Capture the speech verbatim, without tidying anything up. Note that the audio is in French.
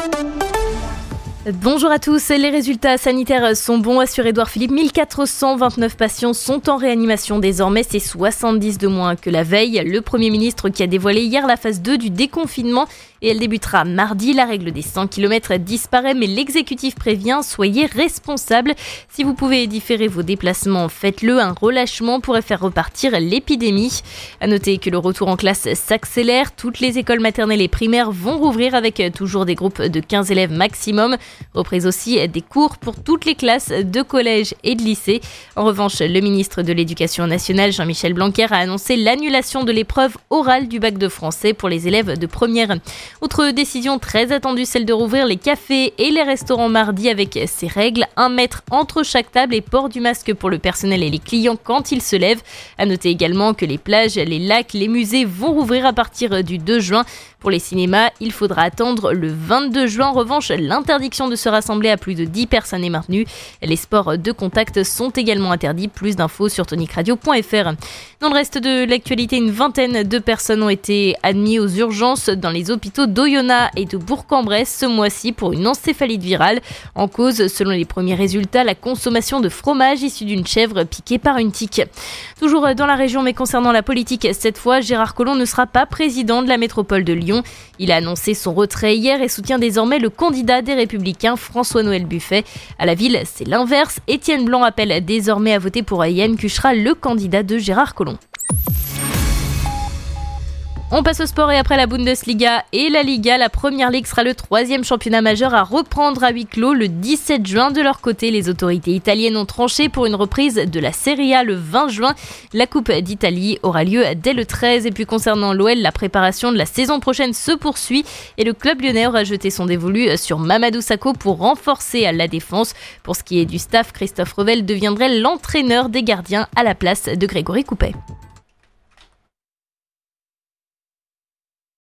Bonjour à tous, les résultats sanitaires sont bons, assure Édouard Philippe. mille quatre cent vingt-neuf patients sont en réanimation désormais, c'est soixante-dix de moins que la veille. Le Premier ministre qui a dévoilé hier la phase deux du déconfinement et elle débutera mardi. La règle des cent kilomètres disparaît mais l'exécutif prévient, soyez responsables. Si vous pouvez différer vos déplacements, faites-le, un relâchement pourrait faire repartir l'épidémie. À noter que le retour en classe s'accélère, toutes les écoles maternelles et primaires vont rouvrir avec toujours des groupes de quinze élèves maximum. Reprise aussi des cours pour toutes les classes de collège et de lycée. En revanche, le ministre de l'Éducation nationale, Jean-Michel Blanquer, a annoncé l'annulation de l'épreuve orale du bac de français pour les élèves de première. Autre décision très attendue, celle de rouvrir les cafés et les restaurants mardi avec ces règles. Un mètre entre chaque table et port du masque pour le personnel et les clients quand ils se lèvent. À noter également que les plages, les lacs, les musées vont rouvrir à partir du deux juin. Pour les cinémas, il faudra attendre le vingt-deux juin. En revanche, l'interdiction de se rassembler à plus de dix personnes est maintenue. Les sports de contact sont également interdits. Plus d'infos sur tonic radio point f r. Dans le reste de l'actualité, une vingtaine de personnes ont été admises aux urgences dans les hôpitaux d'Oyonnax et de Bourg-en-Bresse ce mois-ci pour une encéphalite virale. En cause, selon les premiers résultats, la consommation de fromage issu d'une chèvre piquée par une tique. Toujours dans la région, mais concernant la politique, cette fois, Gérard Collomb ne sera pas président de la métropole de Lyon. Il a annoncé son retrait hier et soutient désormais le candidat des Républicains, François-Noël Buffet. À la ville, c'est l'inverse. Étienne Blanc appelle désormais à voter pour Yann Cuchera, le candidat de Gérard Collomb. On passe au sport et après la Bundesliga et la Liga, la Première Ligue sera le troisième championnat majeur à reprendre à huis clos le dix-sept juin. De leur côté, les autorités italiennes ont tranché pour une reprise de la Serie A le vingt juin. La Coupe d'Italie aura lieu dès le treize. Et puis concernant l'O L, la préparation de la saison prochaine se poursuit et le club lyonnais aura jeté son dévolu sur Mamadou Sakho pour renforcer la défense. Pour ce qui est du staff, Christophe Revel deviendrait l'entraîneur des gardiens à la place de Grégory Coupet.